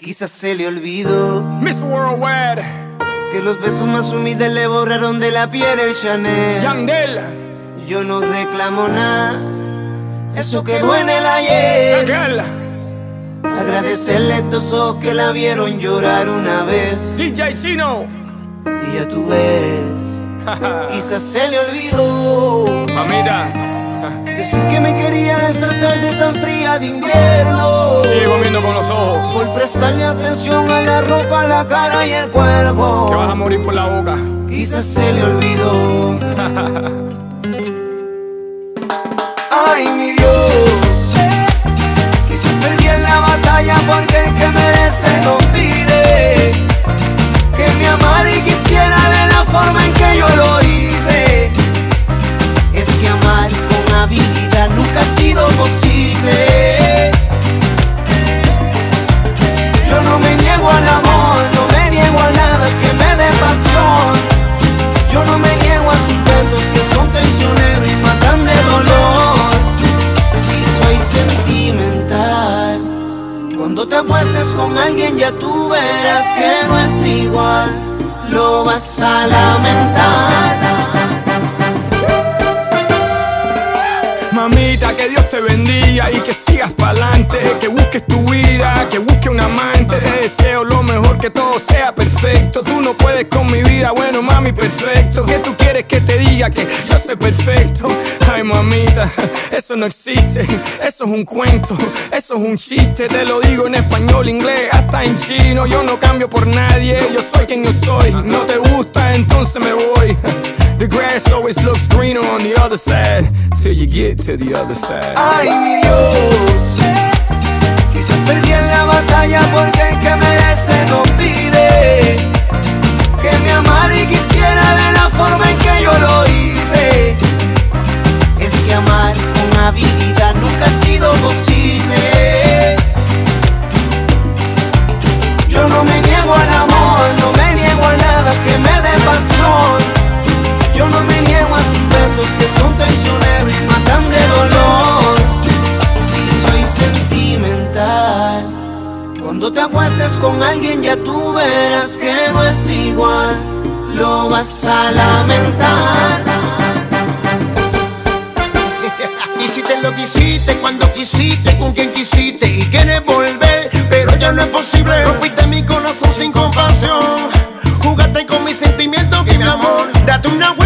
Quizás se le olvidó Miss Worldwide, que los besos más humildes le borraron de la piel el Chanel. Yandel, Yo no reclamo nada, eso quedó en el ayer. Raquel, Agradecerle a estos ojos que la vieron llorar una vez. DJ Chino, Y ya tú ves, quizás se le olvidó mamita, decir que me quería esa tarde tan fría de invierno. sigo viendo con los ojos, Por prestarle atención a la ropa, la cara y el cuerpo. que vas a morir por la boca. Quizás se le olvidó. Ay, mi Dios, quizás perdí en la batalla porque el que merece no pide que me amara y quisiera de la forma en que yo lo hice. Es que amar con habilidad nunca ha sido posible. Yo no me niego al amor, no me niego a nada que me dé pasión. Yo no me niego a sus besos que son traicioneros y matan de dolor. Si soy sentimental, cuando te acuestes con alguien ya tú verás que no es igual. Lo vas a lamentar. Mamita, que Dios te bendiga y que sigas pa'lante, que busques tu vida, que busques un amante. Te deseo lo mejor, que todo sea perfecto. Tú no puedes con mi vida, bueno mami, perfecto. ¿Qué tú quieres que te diga? Que yo soy perfecto. Ay mamita, eso no existe, eso es un cuento, eso es un chiste. Te lo digo en español, inglés, hasta en chino. Yo no cambio por nadie, yo soy quien yo soy. No te gusta, entonces me voy. The grass always looks greener on the other side, till you get to the other side. Ay, mi Dios, quizás perdí en la batalla porque el que merece no pide que me amara y quisiera de la forma en que yo lo hice. Es que amar con habilidad nunca ha sido posible. Yo no me niego al amor, no me niego a nada que me dé pasión. Yo no me niego a sus besos que son traicioneros y matan de dolor. Si soy sentimental, cuando te acuestes con alguien ya tú verás que no es igual. Lo vas a lamentar. Hiciste lo que hiciste, cuando quisiste, con quien quisiste y quieres volver, pero ya no es posible. Rompiste mi corazón sin compasión, jugaste con mis sentimientos y mi amor. Date una vuelta